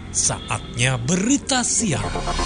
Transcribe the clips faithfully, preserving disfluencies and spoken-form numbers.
Saatnya berita siang.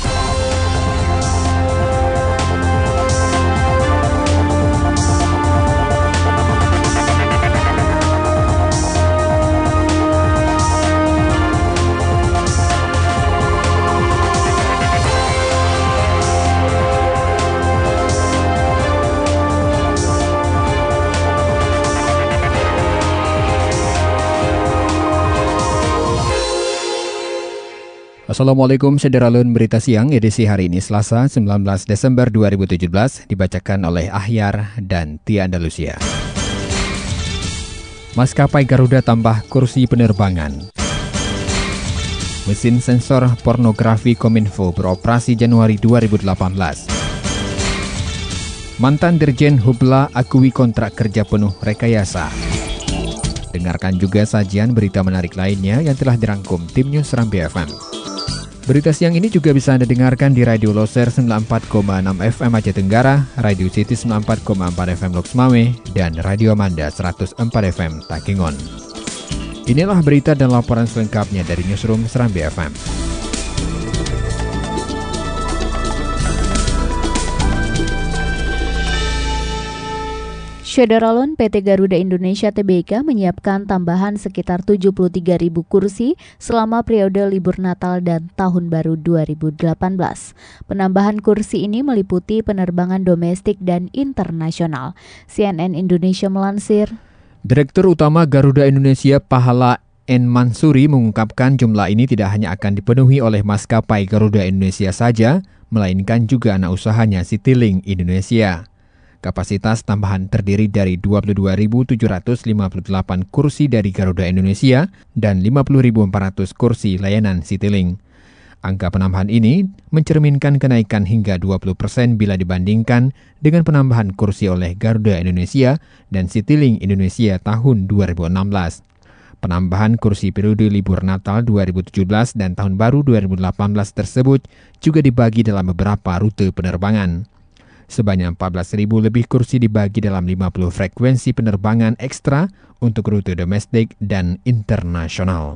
Assalamualaikum Sederalun, berita siang edisi hari ini Selasa sembilan belas Desember dua ribu tujuh belas dibacakan oleh Ahyar dan Tia Andalusia. Maskapai Garuda tambah kursi penerbangan. Mesin sensor pornografi Kominfo beroperasi Januari dua ribu delapan belas. Mantan Dirjen Hubla akui kontrak kerja penuh rekayasa. Dengarkan juga sajian berita menarik lainnya yang telah dirangkum tim News Rambi F M. Berita siang ini juga bisa Anda dengarkan di Radio Loser sembilan puluh empat koma enam F M Aceh Tenggara, Radio City sembilan puluh empat koma empat F M Loks Mawé, dan Radio Amanda seratus empat F M Takengon. Inilah berita dan laporan selengkapnya dari Newsroom Serambi F M. Sederalun, P T Garuda Indonesia T B K menyiapkan tambahan sekitar tujuh puluh tiga ribu kursi selama periode libur Natal dan Tahun Baru dua ribu delapan belas. Penambahan kursi ini meliputi penerbangan domestik dan internasional. C N N Indonesia melansir, Direktur Utama Garuda Indonesia Pahala N. Mansuri mengungkapkan jumlah ini tidak hanya akan dipenuhi oleh maskapai Garuda Indonesia saja, melainkan juga anak usahanya Citylink Indonesia. Kapasitas tambahan terdiri dari dua puluh dua ribu tujuh ratus lima puluh delapan kursi dari Garuda Indonesia dan lima puluh ribu empat ratus kursi layanan Citylink. Angka penambahan ini mencerminkan kenaikan hingga dua puluh persen bila dibandingkan dengan penambahan kursi oleh Garuda Indonesia dan Citylink Indonesia tahun dua ribu enam belas. Penambahan kursi periode libur Natal dua ribu tujuh belas dan Tahun Baru dua ribu delapan belas tersebut juga dibagi dalam beberapa rute penerbangan. Sebanyak empat belas ribu lebih kursi dibagi dalam lima puluh frekuensi penerbangan ekstra untuk rute domestik dan internasional.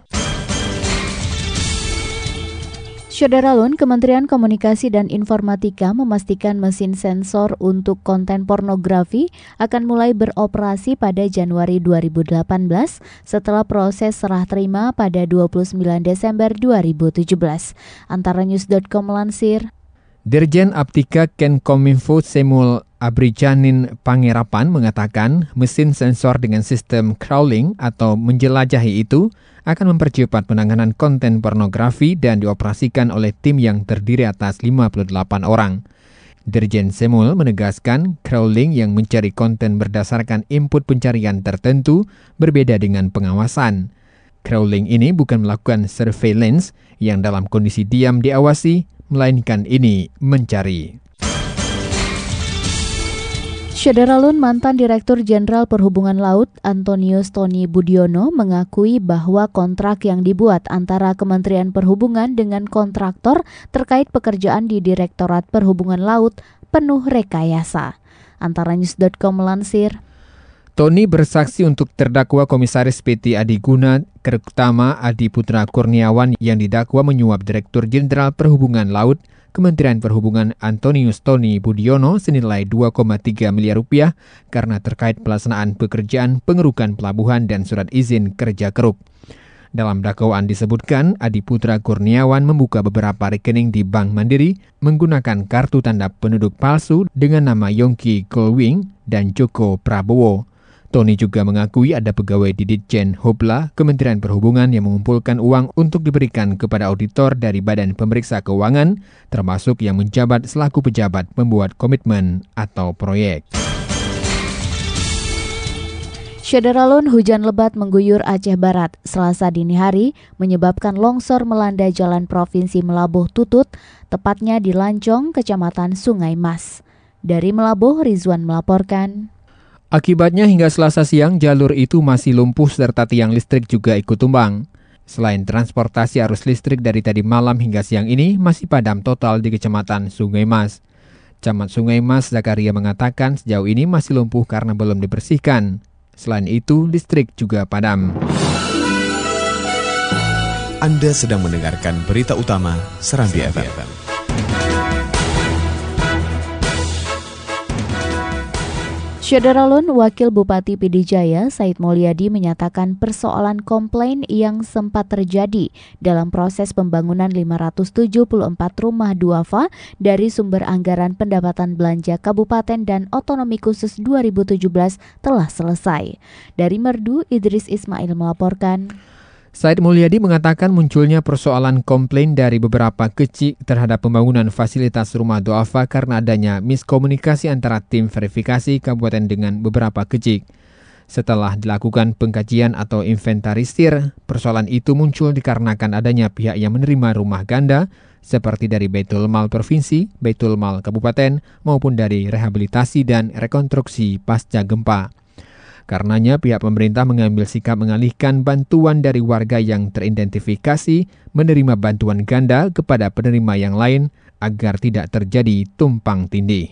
Sederalun, Kementerian Komunikasi dan Informatika memastikan mesin sensor untuk konten pornografi akan mulai beroperasi pada Januari dua ribu delapan belas setelah proses serah terima pada dua puluh sembilan Desember dua ribu tujuh belas. Antara news dot com melansir, Dirjen Aptika Kenkominfo Semul Abrijanin Pangerapan mengatakan mesin sensor dengan sistem crawling atau menjelajahi itu akan mempercepat penanganan konten pornografi dan dioperasikan oleh tim yang terdiri atas lima puluh delapan orang. Dirjen Semul menegaskan crawling yang mencari konten berdasarkan input pencarian tertentu berbeda dengan pengawasan. Crawling ini bukan melakukan surveillance yang dalam kondisi diam diawasi, melainkan ini mencari. Sederalun, mantan Direktur Jenderal Perhubungan Laut Antonius Tony Budiono mengakui bahwa kontrak yang dibuat antara Kementerian Perhubungan dengan kontraktor terkait pekerjaan di Direktorat Perhubungan Laut penuh rekayasa. Antara news dot com melansir, Tony bersaksi untuk terdakwa Komisaris P T Adiguna Kertama Adi Putra Kurniawan yang didakwa menyuap Direktur Jenderal Perhubungan Laut Kementerian Perhubungan Antonius Tony Budiono senilai dua koma tiga miliar rupiah karena terkait pelaksanaan pekerjaan pengerukan pelabuhan dan surat izin kerja keruk. Dalam dakwaan disebutkan Adi Putra Kurniawan membuka beberapa rekening di Bank Mandiri menggunakan kartu tanda penduduk palsu dengan nama Yongki Golwing dan Joko Prabowo. Tony juga mengakui ada pegawai di Ditjen Hubla Kementerian Perhubungan yang mengumpulkan uang untuk diberikan kepada auditor dari Badan Pemeriksa Keuangan, termasuk yang menjabat selaku pejabat pembuat komitmen atau proyek. Sederalun, hujan lebat mengguyur Aceh Barat Selasa dini hari menyebabkan longsor melanda jalan Provinsi Melabuh Tutut, tepatnya di Lancong, Kecamatan Sungai Mas. Dari Melabuh, Rizwan melaporkan. Akibatnya hingga Selasa siang jalur itu masih lumpuh serta tiang listrik juga ikut tumbang. Selain transportasi arus listrik dari tadi malam hingga siang ini masih padam total di Kecamatan Sungai Mas. Camat Sungai Mas Zakaria mengatakan sejauh ini masih lumpuh karena belum dibersihkan. Selain itu listrik juga padam. Anda sedang mendengarkan berita utama Serambi F M. Syederalun, Wakil Bupati P D Jaya, Said Mulyadi menyatakan persoalan komplain yang sempat terjadi dalam proses pembangunan lima ratus tujuh puluh empat rumah duafa dari sumber anggaran pendapatan belanja Kabupaten dan Otonomi Khusus dua ribu tujuh belas telah selesai. Dari Merdu, Idris Ismail melaporkan. Said Mulyadi mengatakan munculnya persoalan komplain dari beberapa kecik terhadap pembangunan fasilitas rumah duafa karena adanya miskomunikasi antara tim verifikasi kabupaten dengan beberapa kecik. Setelah dilakukan pengkajian atau inventarisir, persoalan itu muncul dikarenakan adanya pihak yang menerima rumah ganda seperti dari Baitul Mal Provinsi, Baitul Mal Kabupaten maupun dari rehabilitasi dan rekonstruksi pasca gempa. Karenanya pihak pemerintah mengambil sikap mengalihkan bantuan dari warga yang teridentifikasi menerima bantuan ganda kepada penerima yang lain agar tidak terjadi tumpang tindih.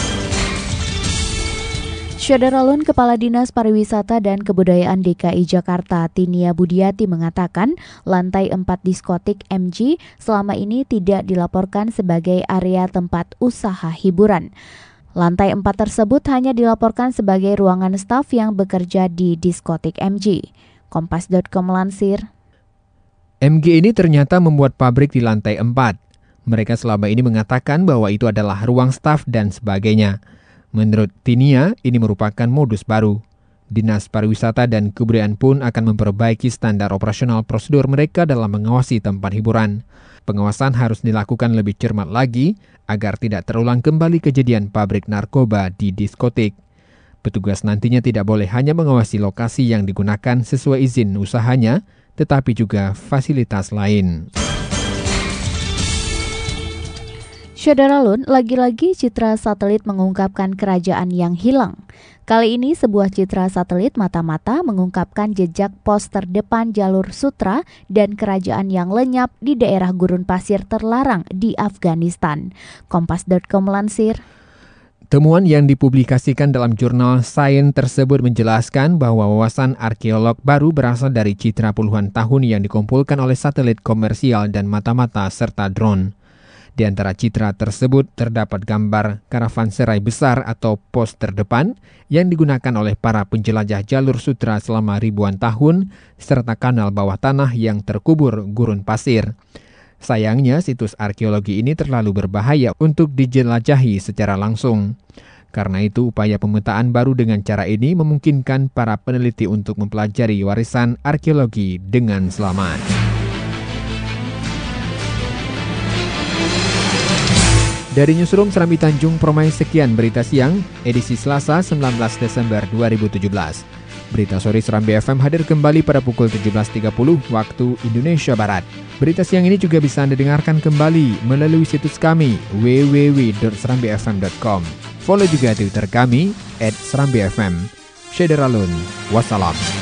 Syederalun, Kepala Dinas Pariwisata dan Kebudayaan D K I Jakarta Tinia Budiati mengatakan lantai empat diskotik M G selama ini tidak dilaporkan sebagai area tempat usaha hiburan. Lantai empat tersebut hanya dilaporkan sebagai ruangan staf yang bekerja di diskotik M G. Kompas titik com melansir. M G ini ternyata membuat pabrik di lantai empat. Mereka selama ini mengatakan bahwa itu adalah ruang staf dan sebagainya. Menurut Tinia, ini merupakan modus baru. Dinas Pariwisata dan Kebudayaan pun akan memperbaiki standar operasional prosedur mereka dalam mengawasi tempat hiburan. Pengawasan harus dilakukan lebih cermat lagi agar tidak terulang kembali kejadian pabrik narkoba di diskotik. Petugas nantinya tidak boleh hanya mengawasi lokasi yang digunakan sesuai izin usahanya, tetapi juga fasilitas lain. Syederalun, lagi-lagi citra satelit mengungkapkan kerajaan yang hilang. Kali ini sebuah citra satelit mata-mata mengungkapkan jejak pos terdepan jalur sutra dan kerajaan yang lenyap di daerah gurun pasir terlarang di Afghanistan. Kompas titik com melansir. Temuan yang dipublikasikan dalam jurnal Science tersebut menjelaskan bahwa wawasan arkeolog baru berasal dari citra puluhan tahun yang dikumpulkan oleh satelit komersial dan mata-mata serta drone. Di antara citra tersebut terdapat gambar karavanserai besar atau pos terdepan yang digunakan oleh para penjelajah jalur sutra selama ribuan tahun serta kanal bawah tanah yang terkubur gurun pasir. Sayangnya situs arkeologi ini terlalu berbahaya untuk dijelajahi secara langsung. Karena itu upaya pemetaan baru dengan cara ini memungkinkan para peneliti untuk mempelajari warisan arkeologi dengan selamat. Dari Newsroom Serambi Tanjung Permai, sekian berita siang, edisi Selasa sembilan belas Desember dua ribu tujuh belas. Berita sore Serambi F M hadir kembali pada pukul tujuh belas tiga puluh waktu Indonesia Barat. Berita siang ini juga bisa Anda dengarkan kembali melalui situs kami w w w titik serambi f m titik com. Follow juga Twitter kami at serambi f m. Syederalun, wassalam.